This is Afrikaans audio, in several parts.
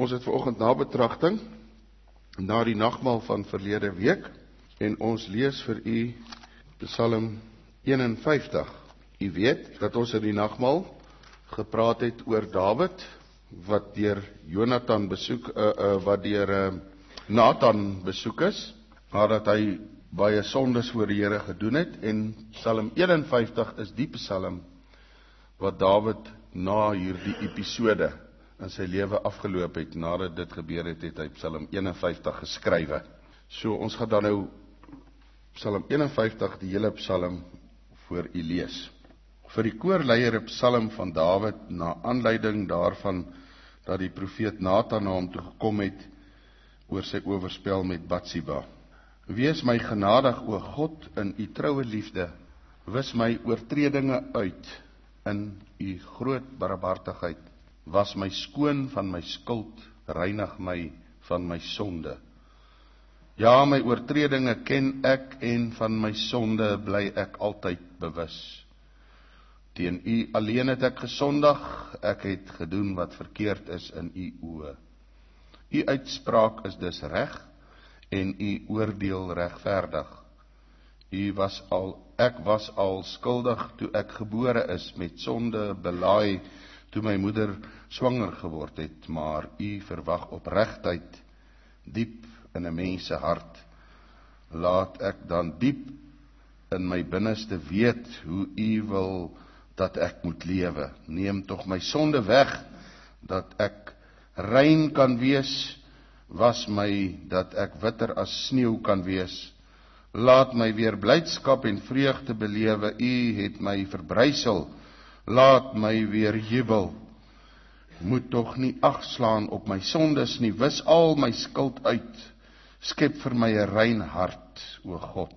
Ons het vanoggend nabetragting na die nagmaal van verlede week en ons lees vir u Psalm 51. U weet dat ons in die nagmaal gepraat het oor Dawid wat deur Jonathan besoek wat deur Nathan besoek is, nadat hy baie sondes voor die Here gedoen het, en Psalm 51 is die psalm wat Dawid na hierdie episode in sy lewe afgeloop het. Nadat dit gebeur het, het hy Psalm 51 geskrywe. So ons gaan dan nou Psalm 51, die hele psalm voor u lees. Vir die koorleier 'n psalm van Dawid na aanleiding daarvan dat die profeet Nathan na hom toe gekom het oor sy oorspel met Batsheba. Wees my genadig, o God, in u troue liefde, wis my oortredinge uit in u groot barmhartigheid, was my skoon van my skuld, reinig my van my sonde. Ja, my oortredinge ken ek en van my sonde bly ek altyd bewus. Teen u alleen het ek gesondig, ek het gedoen wat verkeerd is in u oë. U uitspraak is dus reg en u oordeel regverdig. Ek was al skuldig toe ek gebore is, met sonde belaai toe my moeder swanger geword het, maar u verwag opregtheid diep in 'n mens se hart. Laat ek dan diep in my binneste weet hoe u wil dat ek moet lewe. Neem tog my sonde weg, dat ek rein kan wees. Was my, dat ek witter as sneeu kan wees. Laat my weer blydskap en vreugde belewe. U het my verbrysel. Laat my weer jubel. Moet tog nie ag slaan op my sondes nie. Wis al my skuld uit. Skep vir my 'n rein hart, o God.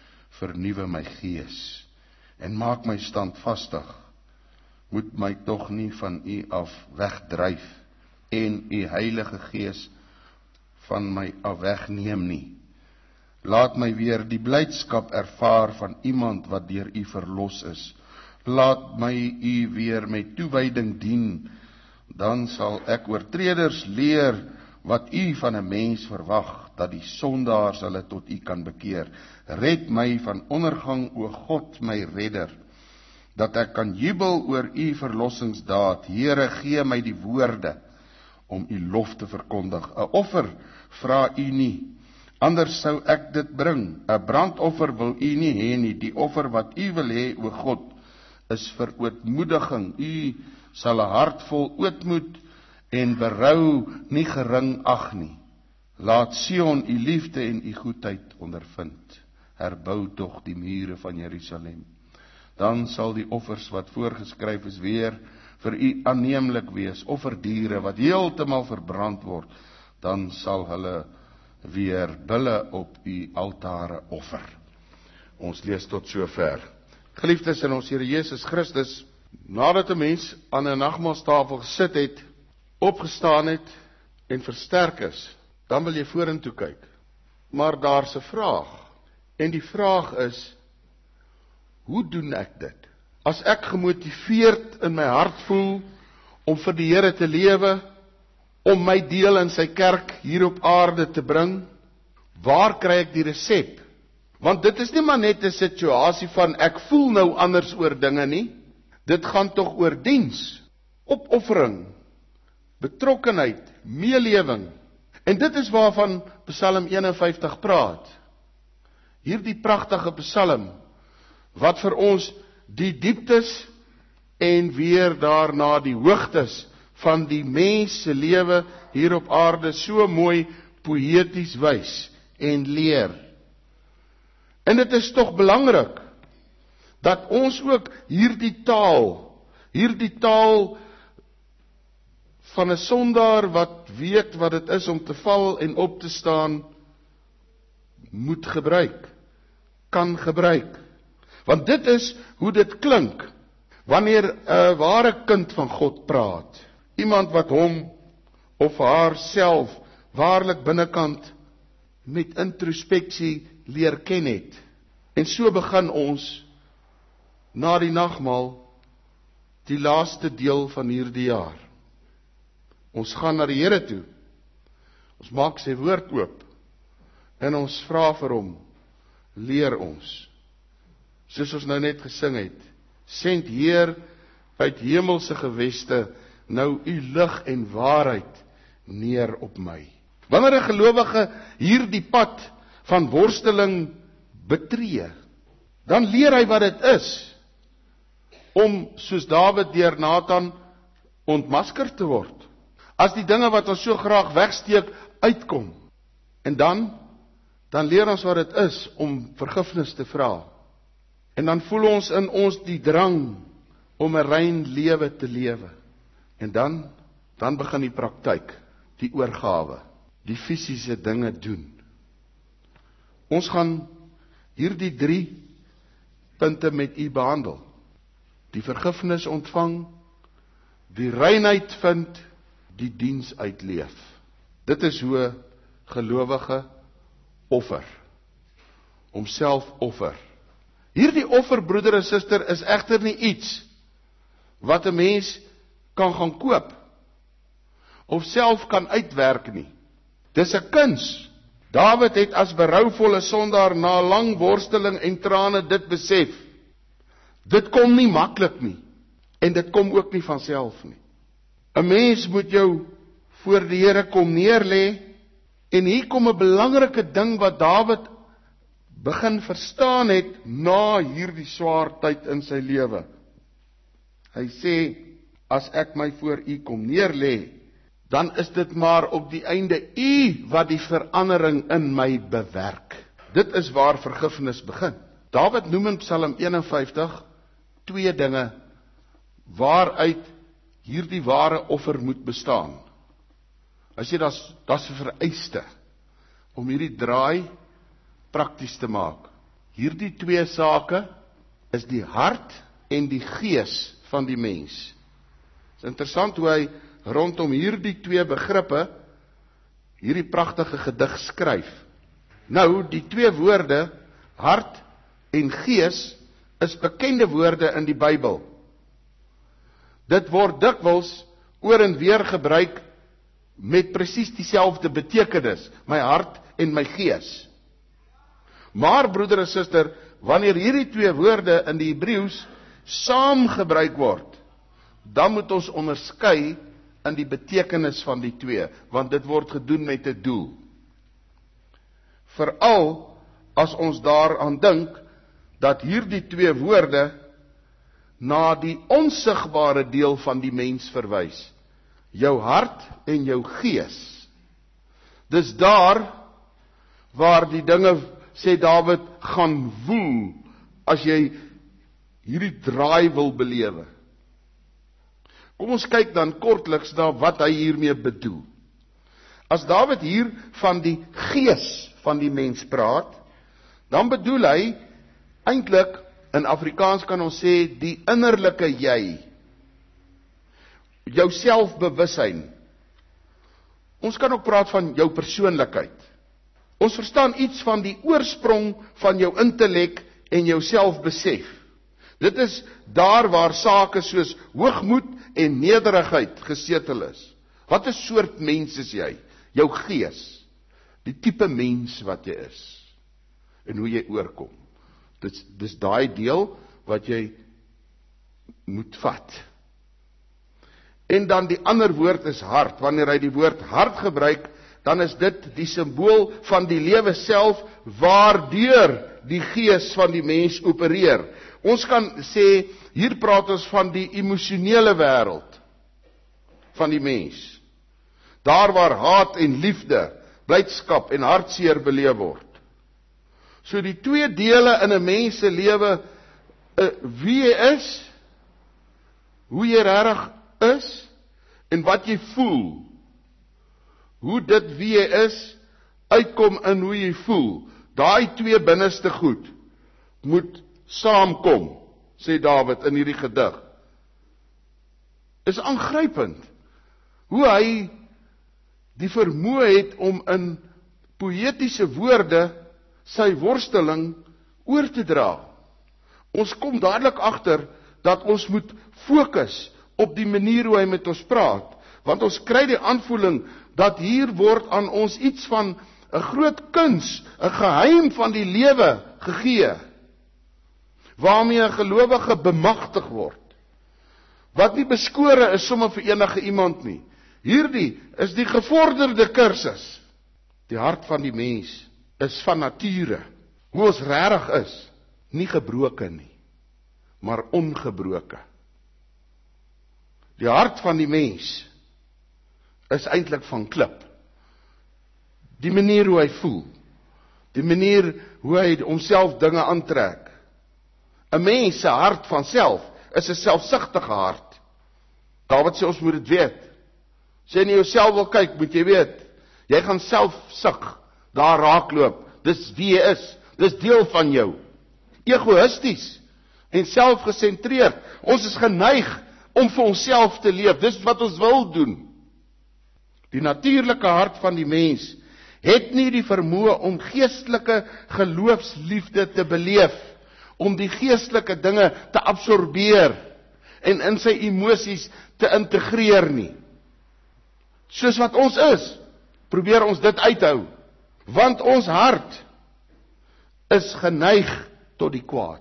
Vernuwe my gees en maak my standvastig. Moet my tog nie van u af wegdryf en u Heilige Gees van my af wegneem nie. Laat my weer die blydskap ervaar van iemand wat deur u verlos is. Laat my u weer met toewyding dien. Dan sal ek oortreders leer wat u van 'n mens verwag, dat die sondaars hulle tot u kan bekeer. Red my van ondergang, o God, my redder, dat ek kan jubel oor u verlossingsdaad. Here, gee my die woorde om u lof te verkondig. 'n offer vra u nie, anders sou ek dit bring. 'n brandoffer wil u nie hê nie. Die offer wat u wil hê, o God, is vir ootmoediging. U sal 'n hart vol ootmoed en berou nie gering ag nie. Laat Sion u liefde en u goedheid ondervind. Herbou tog die mure van Jerusalem. Dan sal die offers wat voorgeskryf is weer vir u aanneemlik wees. Offerdiere wat heeltemal verbrand word, dan sal hulle weer bulle op u altare offer. Ons lees tot sover. Geliefdes in ons Here Jesus Christus, nadat 'n mens aan 'n nagmaaltafel gesit het, opgestaan het en versterk is, dan wil jy vorentoe kyk. Maar daar's 'n vraag, en die vraag is, hoe doen ek dit? As ek gemotiveerd in my hart voel om vir die Here te lewe, om my deel in sy kerk hier op aarde te bring, waar kry ek die resep? Want dit is nie maar net 'n situasie van ek voel nou anders oor dinge nie. Dit gaan tog oor diens, opoffering, betrokkenheid, meelewing. En dit is waarvan Psalm 51 praat. Hierdie pragtige psalm, wat vir ons die dieptes en weer daarna die hoogtes van die mens se lewe hier op aarde so mooi poëties wys en leer. En dit is tog belangrik dat ons ook hierdie taal van 'n sondaar wat weet wat dit is om te val en op te staan, moet gebruik, kan gebruik. Want dit is hoe dit klink wanneer 'n ware kind van God praat. Iemand wat hom of haar self waarlik binnekant met introspeksie leer ken het. En so begin ons na die nagmaal die laaste deel van hierdie jaar. Ons gaan na die Here toe. Ons maak sy woord oop. En ons vra vir hom, leer ons. Soos ons nou net gesing het, send Heer uit hemelse geweste nou u lig en waarheid neer op my. Wanneer 'n gelowige hierdie pad van worsteling betree, dan leer hy wat dit is om, soos Dawid deur Nathan, ontmasker te word. As die dinge wat ons so graag wegsteek, uitkom. En dan leer ons wat dit is om vergifnis te vra. En dan voel ons in ons die drang om 'n rein lewe te lewe. En dan begin die praktyk, die oorgawe, die fisiese dinge doen. Ons gaan hierdie 3 punte met u behandel. Die vergifnis ontvang, die reinheid vind, die diens uitleef. Dit is hoe gelowige offer, homself offer. Hierdie offer, broeder en suster, is egter nie iets wat 'n mens kan gaan koop of self kan uitwerk nie. Dis 'n kuns. Dawid het as berouvolle sondaar na lang worsteling en trane dit besef. Dit kom nie maklik nie en dit kom ook nie van self nie. 'n Mens moet jou voor die Here kom neerlê en hier kom 'n belangrike ding wat Dawid begin verstaan het na hierdie swaar tyd in sy lewe. Hy sê, as ek my voor u kom neerlê, dan is dit maar op die einde u wat die verandering in my bewerk. Dit is waar vergifnis begin. Dawid noem in Psalm 51 2 dinge waaruit hierdie ware offer moet bestaan. Hy sê, dat's 'n vereiste om hierdie draai prakties te maak. Hierdie 2 sake is die hart en die gees van die mens. Het is interessant hoe hy rondom hierdie 2 begrippe hierdie pragtige gedig skryf. Nou, die 2 woorde, hart en gees, is bekende woorde in die Bybel. Dit word dikwels oor en weer gebruik met presies dieselfde betekenis, my hart en my gees. Maar broeder en suster, wanneer hierdie 2 woorde in die Hebreëus saam gebruik word, dan moet ons onderskei in die betekenis van die 2, want dit word gedoen met 'n doel. Veral as ons daaraan dink dat hierdie 2 woorde na die onsigbare deel van die mens verwys, jou hart en jou gees. Dis daar waar die dinge, sê Dawid, gaan woel as jy hierdie draai wil belewe. Kom ons kyk dan kortliks na wat hy hiermee bedoel. As Dawid hier van die gees van die mens praat, dan bedoel hy eintlik, in Afrikaans kan ons sê, die innerlike jy, jou selfbewussyn. Ons kan ook praat van jou persoonlikheid. Ons verstaan iets van die oorsprong van jou intellek en jou selfbesef. Dit is daar waar sake soos hoogmoed en nederigheid gesetel is. Wat 'n soort mens is jy? Jou gees. Die tipe mens wat jy is. En hoe jy oorkom. Dis daai deel wat jy moet vat. En dan die ander woord is hart. Wanneer hy die woord hart gebruik, dan is dit die simbool van die lewe self, waardeur die gees van die mens opereer. Ons kan sê, hier praat ons van die emosionele wêreld van die mens. Daar waar haat en liefde, blydskap en hartseer beleef word. So die 2 dele in 'n mens se lewe, wie jy is, hoe jy regtig is, en wat jy voel. Hoe dit wie jy is, uitkom in hoe jy voel. Daai 2 binneste goed moet saamkom, sê Dawid in hierdie gedig. Is aangrypend hoe hy die vermoë het om in poëtiese woorde sy worsteling oor te dra. Ons kom dadelik agter dat ons moet fokus op die manier hoe hy met ons praat, Want ons kry die aanvoeling dat hier word aan ons iets van 'n groot kuns, 'n geheim van die lewe gegee, waarmee 'n gelowige bemagtig word, wat nie beskore is sommer vir enige iemand nie. Hierdie is die gevorderde kursus. Die hart van die mens is van nature, hoe ons regtig is, nie gebroken nie, maar ongebroken. Die hart van die mens is eintlik van klip. Die manier hoe hy voel, die manier hoe hy homself dinge aantrek. 'n Mens se hart van self is 'n selfsugtige hart. Dawid sê ons moet dit weet. As jy nie jouself wil kyk, moet jy weet, jy gaan selfsug daar raakloop. Dis wie jy is, dis deel van jou. Egoïsties en selfgesentreerd. Ons is geneig om vir onsself te leef. Dis wat ons wil doen. Die natuurlike hart van die mens het nie die vermoë om geestelike geloofsliefde te beleef, om die geestelike dinge te absorbeer en in sy emosies te integreer nie. Soos wat ons is, probeer ons dit uithou, want ons hart is geneig tot die kwaad.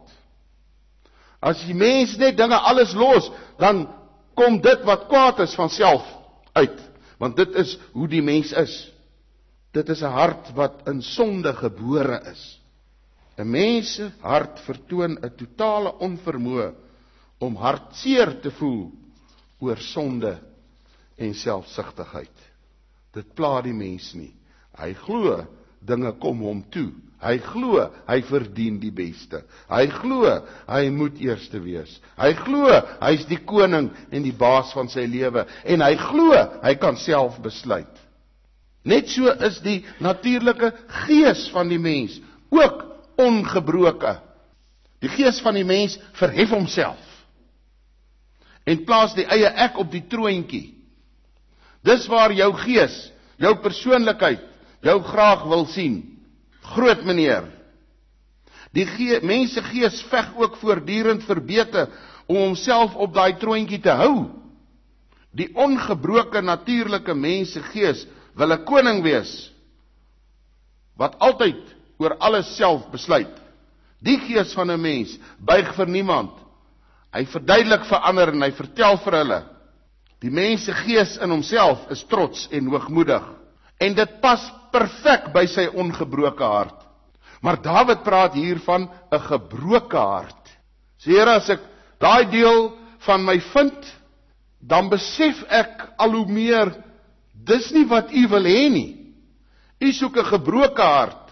As die mens net dinge alles los, dan kom dit wat kwaad is van self uit, want dit is hoe die mens is. Dit is 'n hart wat in sonde gebore is. 'n Mens se hart vertoon 'n totale onvermoë om hartseer te voel oor sonde en selfsugtigheid. Dit pla die mens nie. Hy glo dinge kom hom toe. Hy glo hy verdien die beste. Hy glo hy moet eerste wees. Hy glo hy is die koning en die baas van sy lewe. En hy glo hy kan self besluit. Net so is die natuurlike gees van die mens ook ongebroken. Die gees van die mens verhef homself en plaas die eie ek op die troontjie. Dis waar jou gees, jou persoonlikheid, jou graag wil sien. Groot meneer. Die mens se gees veg ook voortdurend verbete om homself op daai troontjie te hou. Die ongebroke natuurlike mens se gees wil 'n koning wees, wat altyd oor alles self besluit. Die gees van 'n mens buig vir niemand. Hy verduidelik vir ander en hy vertel vir hulle. Die mens se gees in homself is trots en hoogmoedig. En dit pas perfek by sy ongebroke hart. Maar Dawid praat hier van 'n gebroke hart. Sê Here, as ek daai deel van my vind, dan besef ek al hoe meer, dis nie wat u wil hê nie. U soek 'n gebroke hart.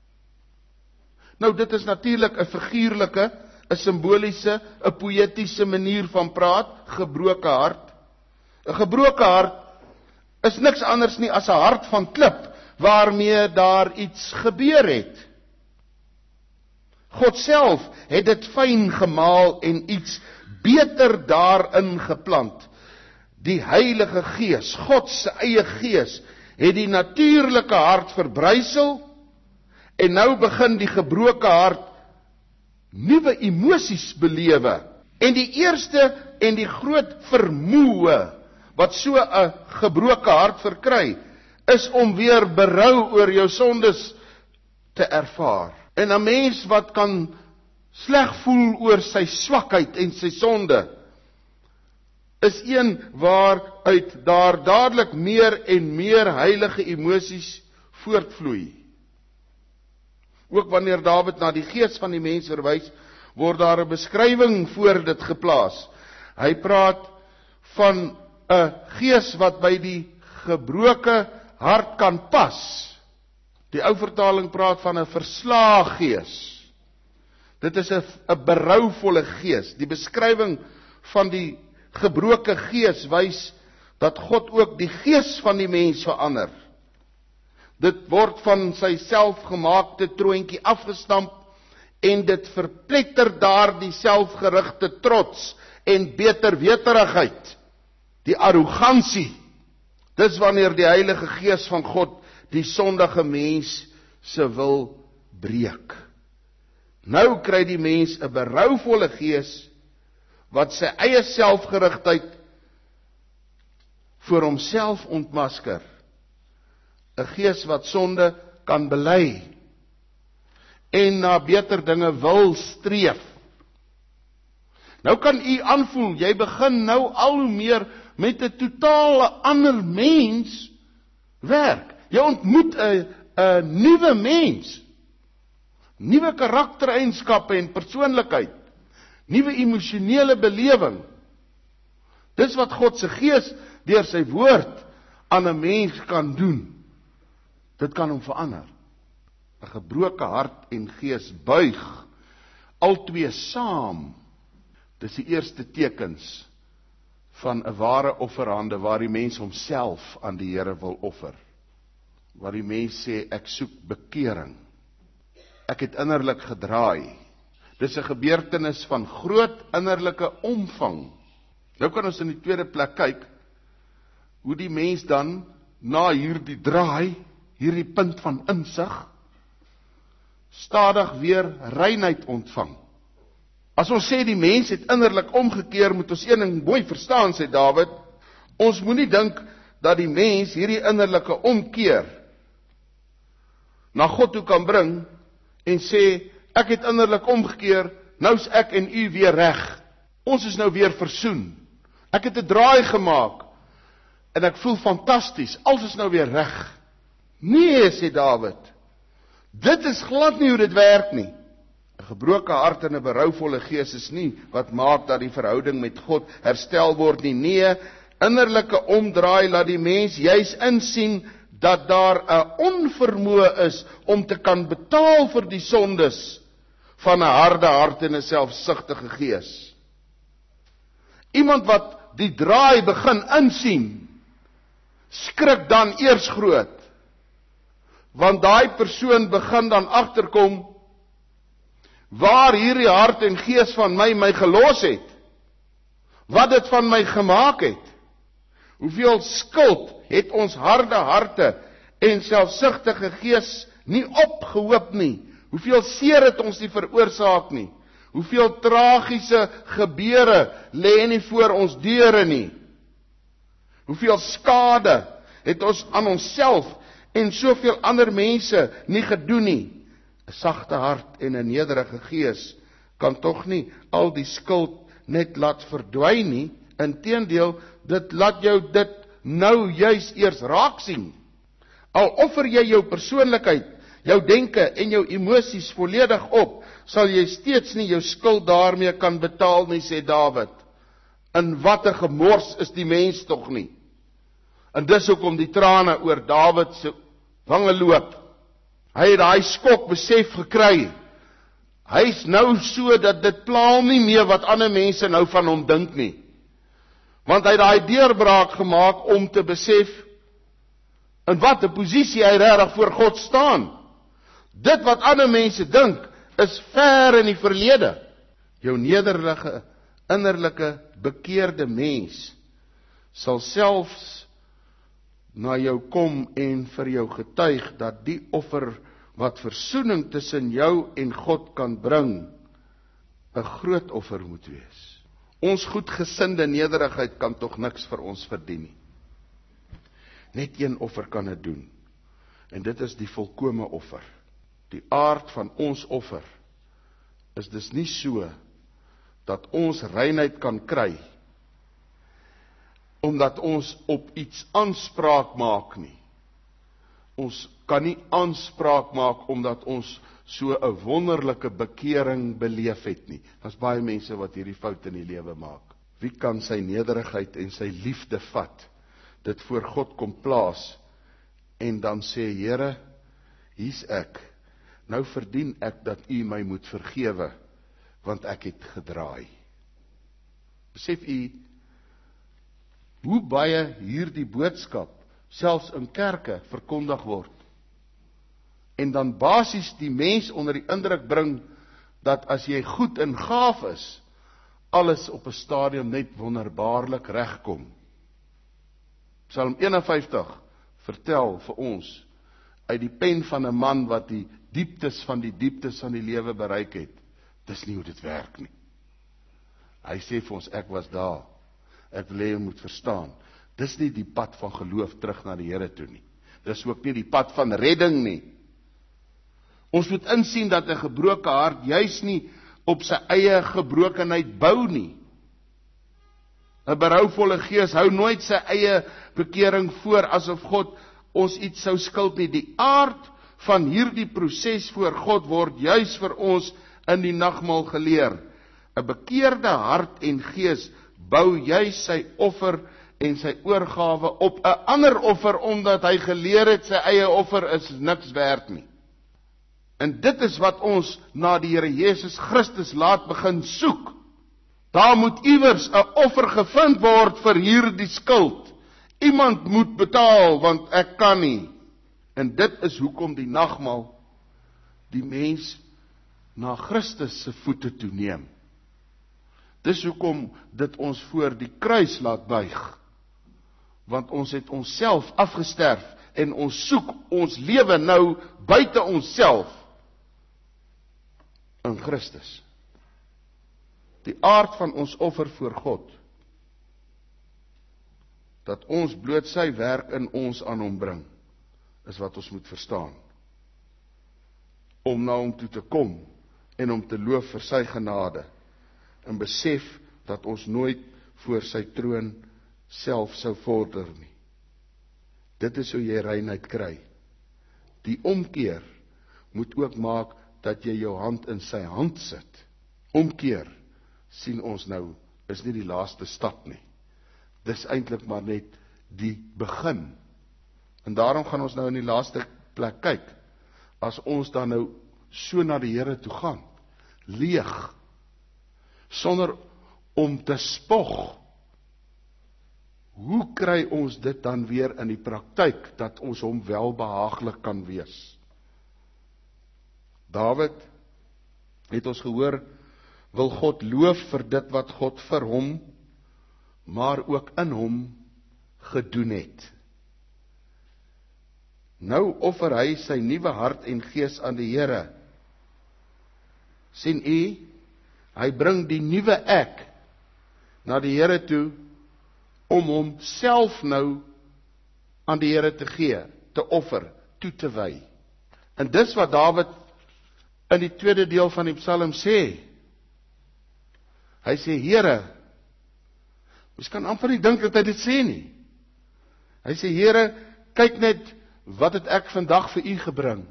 Nou dit is natuurlik 'n figuurlike, 'n simboliese, 'n poëtiese manier van praat, gebroke hart. 'n Gebroke hart is niks anders nie as 'n hart van klip, waarmee daar iets gebeur het. God self het dit fyn gemaal en iets beter daarin geplant. Die Heilige Gees, God se eie Gees, het die natuurlike hart verbrysel, en nou begin die gebroke hart nuwe emosies belewe. En die eerste en die groot vermoë wat so 'n gebroke hart verkry, is om weer berou oor jou sondes te ervaar. En 'n mens wat kan sleg voel oor sy swakheid en sy sonde, is een waaruit daar dadelik meer en meer heilige emosies voortvloei. Ook wanneer Dawid na die gees van die mens verwys, word daar 'n beskrywing voor dit geplaas. Hy praat van 'n gees wat by die gebroke hart kan pas. Die ou vertaling praat van 'n verslae gees. Dit is 'n berouvolle gees. Die beskrywing van die gebroke gees wys dat God ook die gees van die mens verander. Dit word van sy selfgemaakte troontjie afgestamp en dit verpletter daar die selfgerigte trots en beterweterigheid, die arrogansie. Dis wanneer die Heilige Gees van God die sondige mens se wil breek. Nou kry die mens 'n berouvolle gees wat sy eie selfgerigtheid voor homself ontmasker. 'n Gees wat sonde kan bely en na beter dinge wil streef. Nou kan u aanvoel, jy begin nou al hoe meer met 'n totale ander mens werk. Jy ontmoet 'n nuwe mens, nuwe karaktereienskappe en persoonlikheid, nuwe emosionele belewing. Dis wat God se Gees deur sy woord aan 'n mens kan doen. Dit kan hom verander. 'n Gebroke hart en gees buig, albei saam. Dis die eerste tekens van 'n ware offerhande waar die mens homself aan die Here wil offer. Waar die mens sê, ek soek bekering. Ek het innerlik gedraai. Dis 'n gebeurtenis van groot innerlike omvang. Nou kan ons in die tweede plek kyk, hoe die mens dan, na hierdie draai, hierdie punt van insig, stadig weer reinheid ontvang. As ons sê die mens het innerlik omgekeer, moet ons een ding mooi verstaan, sê Dawid, ons moenie dink dat die mens hierdie innerlike omkeer na God toe kan bring en sê, ek het innerlik omgekeer, nou is ek en u weer reg. Ons is nou weer versoen. Ek het 'n draai gemaak en ek voel fantasties, alles is nou weer reg. Nee, sê Dawid, dit is glad nie hoe dit werk nie. 'n Gebroke hart en 'n berouvolle gees is nie wat maak dat die verhouding met God herstel word nie. Nee, innerlike omdraai laat die mens juis insien dat daar 'n onvermoë is om te kan betaal vir die sondes van 'n harde hart en 'n selfsugtige gees. Iemand wat die draai begin insien, skrik dan eers groot, want daai persoon begin dan agterkom waar hierdie hart en gees van my gelos het, wat dit van my gemaak het. Hoeveel skuld het ons harde harte en selfsugtige gees nie opgehoop nie. Hoeveel seer het ons nie veroorsaak nie. Hoeveel tragiese gebeure lê nie voor ons deure nie. Hoeveel skade het ons aan onsself en soveel ander mense nie gedoen nie. 'n Sagte hart en 'n nederige gees kan tog nie al die skuld net laat verdwyn nie. Inteendeel, dit laat jou dit nou juis eers raak sien. Al offer jy jou persoonlikheid, jou denke en jou emosies volledig op, sal jy steeds nie jou skuld daarmee kan betaal nie, sê Dawid. In watter gemors is die mens tog nie? En dis hoekom die trane oor Dawid se wange loop. Hy het daai skok besef gekry. Hy's nou so dat dit pla hom nie meer wat ander mense nou van hom dink nie. Want hy het daai deurbraak gemaak om te besef in watter posisie hy regtig voor God staan. Dit wat ander mense dink is ver in die verlede. Jou nederige, innerlike, bekeerde mens sal selfs na jou kom en vir jou getuig dat die offer wat versoening tussen jou en God kan bring, 'n groot offer moet wees. Ons goedgesinde nederigheid kan tog niks vir ons verdien nie. Net een offer kan dit doen. En dit is die volkome offer. Die aard van ons offer is dus nie so dat ons reinheid kan kry omdat ons op iets aanspraak maak nie. Ons kan nie aanspraak maak omdat ons so 'n wonderlike bekering beleef het nie. Daar's baie mense wat hierdie fout in die lewe maak. Wie kan sy nederigheid en sy liefde vat, dit voor God kom plaas en dan sê, Here, hier's ek. Nou verdien ek dat U my moet vergewe, want ek het gedraai. Besef U hoe baie hierdie boodskap selfs in kerke verkondig word. En dan basies die mens onder die indruk bring dat as jy goed en gaaf is, alles op 'n stadium net wonderbaarlik regkom. Psalm 51 vertel vir ons uit die pen van 'n man wat die dieptes van die lewe bereik het. Dis nie hoe dit werk nie. Hy sê vir ons, ek was daar. Ek wil hê jy moet verstaan. Dis nie die pad van geloof terug na die Here toe nie. Dis ook nie die pad van redding nie. Ons moet insien dat 'n gebroke hart juis nie op sy eie gebrokenheid bou nie. 'n Berouvolle gees hou nooit sy eie bekering voor asof God ons iets sou skuld nie. Die aard van hierdie proses voor God word juis vir ons in die nagmaal geleer. 'n Bekeerde hart en gees bou juis sy offer en sy oorgawe op 'n ander offer, omdat hy geleer het sy eie offer is niks werd nie. En dit is wat ons na die Here Jesus Christus laat begin soek. Daar moet iewers 'n offer gevind word vir hierdie skuld. Iemand moet betaal, want ek kan nie. En dit is hoekom die nagmaal die mens na Christus se voete toe neem. Dis hoekom dit ons voor die kruis laat buig. Want ons het onsself afgesterf en ons soek ons lewe nou buite onsself in Christus. Die aard van ons offer voor God, dat ons bloot sy werk in ons aan hom bring, is wat ons moet verstaan. Om na hom toe te kom en hom te loof vir sy genade, en besef dat ons nooit voor sy troon self sou vorder nie. Dit is hoe jy reinheid kry. Die omkeer moet ook maak dat jy jou hand in sy hand sit. Omkeer, sien ons nou, is nie die laaste stap nie. Dis eintlik maar net die begin. En daarom gaan ons nou in die laaste plek kyk. As ons dan nou so na die Here toe gaan, leeg, sonder om te spog, hoe kry ons dit dan weer in die praktyk, dat ons hom welbehaaglik kan wees? Dawid, het ons gehoor, wil God loof vir dit wat God vir hom, maar ook in hom gedoen het. Nou offer hy sy nuwe hart en gees aan die Here. Sien u, hy bring die nuwe ek na die Here toe, om homself nou aan die Here te gee, te offer, toe te wy. En dis wat Dawid in die tweede deel van die Psalm sê. Hy sê, Here, ons kan amper nie dink dat hy dit sê nie. Hy sê, Here, kyk net, wat het ek vandag vir u gebring?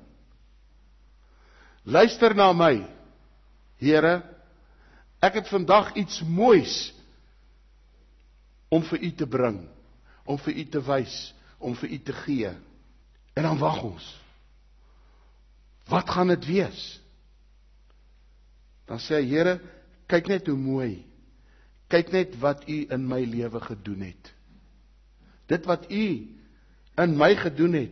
Luister na my, Here, ek het vandag iets moois om vir u te bring, om vir u te wys, om vir u te gee. En dan wag ons. Wat gaan dit wees? Dan sê hy, Here, kyk net hoe mooi, kyk net wat u in my lewe gedoen het. Dit wat u in my gedoen het,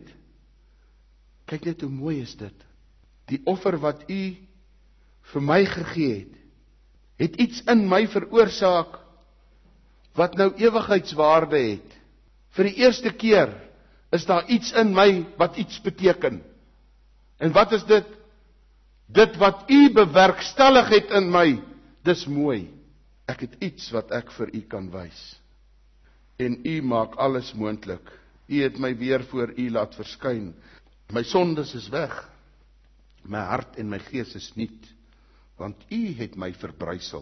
kyk net hoe mooi is dit. Die offer wat u vir my gegee het iets in my veroorsaak, wat nou ewigheidswaarde het. Vir die eerste keer is daar iets in my wat iets beteken. En wat is dit? Dit wat u bewerkstellig het in my, dis mooi. Ek het iets wat ek vir u kan wys. En u maak alles moontlik. U het my weer voor u laat verskyn. My sondes is weg. My hart en my gees is nuut, want u het my verbrysel.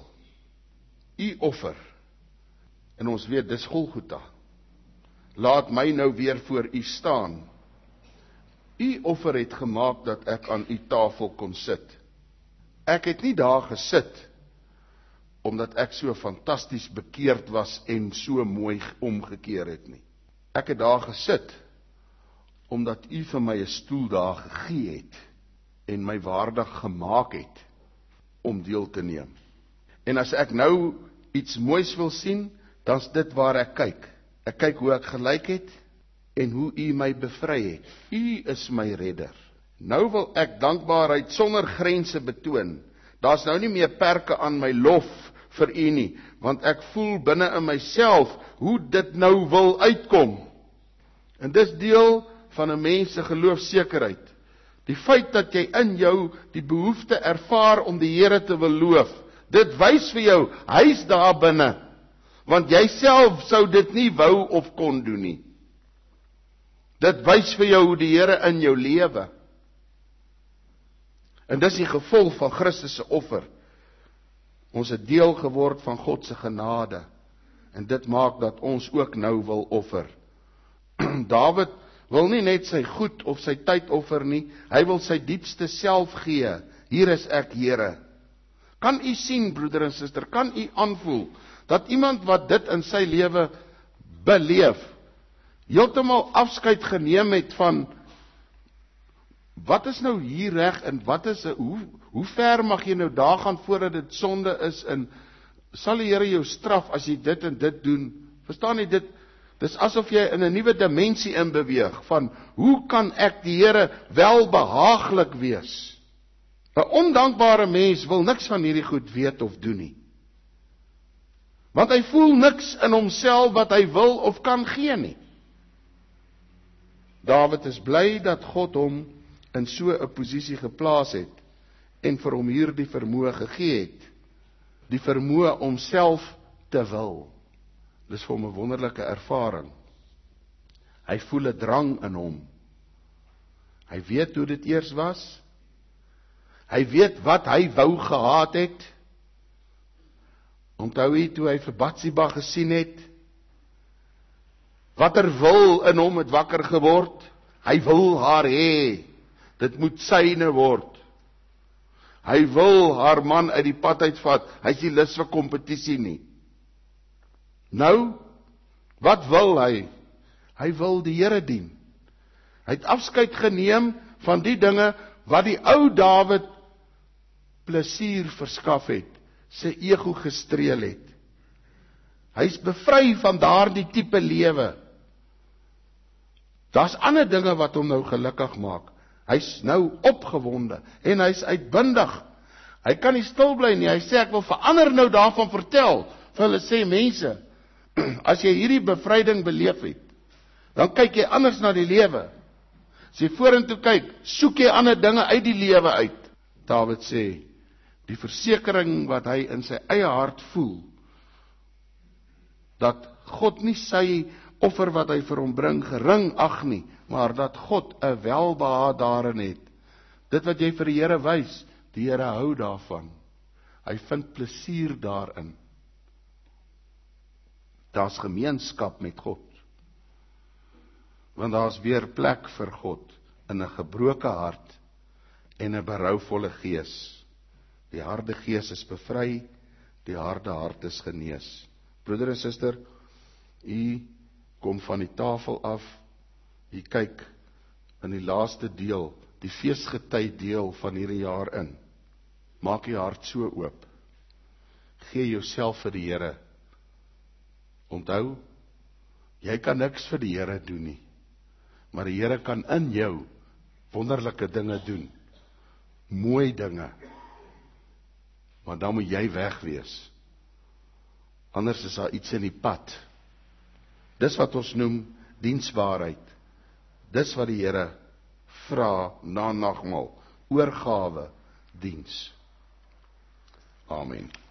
U offer. En ons weet, dis Golgotha. Laat my nou weer voor u staan. U offer het gemaak dat ek aan u tafel kon sit. Ek het nie daar gesit, omdat ek so fantasties bekeerd was en so mooi omgekeer het nie. Ek het daar gesit, omdat u vir my 'n stoel daar gegee het, en my waardig gemaak het, om deel te neem. En as ek nou iets moois wil sien, dan is dit waar ek kyk. Ek kyk hoe ek gelyk het, en hoe u my bevry het. U is my redder. Nou wil ek dankbaarheid sonder grense betoon. Daar's nou nie meer perke aan my lof vir u nie, want ek voel binne in myself, hoe dit nou wil uitkom. En dis deel van 'n mens se geloofsekerheid. Die feit dat jy in jou die behoefte ervaar om die Here te wil loof, dit wys vir jou, hy's daar binne. want jy self sou dit nie wou of kon doen nie. Dit wys vir jou die Here in jou lewe. En dis die gevolg van Christus se offer. Ons het deel geword van God se genade. En dit maak dat ons ook nou wil offer. Dawid wil nie net sy goed of sy tyd offer nie, hy wil sy diepste self gee. Hier is ek, Here. Kan u sien, broeder en suster, kan u aanvoel, dat iemand wat dit in sy lewe beleef, heeltemal afskeid geneem het van, wat is nou hier reg, en wat is, hoe ver mag jy nou daar gaan voordat dit sonde is, en sal die Here jou straf as jy dit en dit doen? Verstaan jy dit? Dis asof jy in 'n nuwe dimensie inbeweeg, van hoe kan ek die Here welbehaaglik wees? 'n Ondankbare mens wil niks van hierdie goed weet of doen nie. Want hy voel niks in homself wat hy wil of kan gee nie. Dawid is bly dat God hom in so 'n posisie geplaas het, en vir hom hierdie vermoë gegee het. Die vermoë om self te wil. Dis vir hom 'n wonderlike ervaring. Hy voel 'n drang in hom. Hy weet hoe dit eers was. Hy weet wat hy wou gehad het. Onthou jy toe hy vir Batsheba gesien het? Watter wil in hom het wakker geword? Hy wil haar hê. Dit moet syne word. Hy wil haar man uit die pad uitvat. Hy is nie lus vir kompetisie nie. Nou, wat wil hy? Hy wil die Here dien. Hy het afskeid geneem van die dinge wat die ou Dawid plesier verskaf het, sy ego gestreel het. Hy is bevry van daardie tipe lewe. Daar's ander dinge wat hom nou gelukkig maak. Hy's nou opgewonde en hy's uitbundig. Hy kan nie stil bly nie. Hy sê ek wil verander nou daarvan vertel. Vir hulle sê mense, as jy hierdie bevryding beleef het, dan kyk jy anders na die lewe. As jy vorentoe kyk, soek jy ander dinge uit die lewe uit. Dawid sê, die versekering wat hy in sy eie hart voel, dat God nie sy offer wat hy vir hom bring gering ag nie, maar dat God 'n welbehae daarin het. Dit wat jy vir die Here wys, die Here hou daarvan. Hy vind plesier daarin. Daar's gemeenskap met God. Want daar's weer plek vir God in 'n gebroke hart en 'n berouvolle gees. Die harde gees is bevry, die harde hart is genees. Broeder en suster, u kom van die tafel af, u kyk in die laaste deel, die feesgety deel van hierdie jaar in. Maak u hart so oop. Gee jouself vir die Here. Onthou, jy kan niks vir die Here doen nie, maar die Here kan in jou wonderlike dinge doen. Mooi dinge. Maar dan moet jy weg wees. Anders is daar iets in die pad. Dis wat ons noem diensbaarheid. Dis wat die Here vra na nagmaal. Oorgawe, diens. Amen.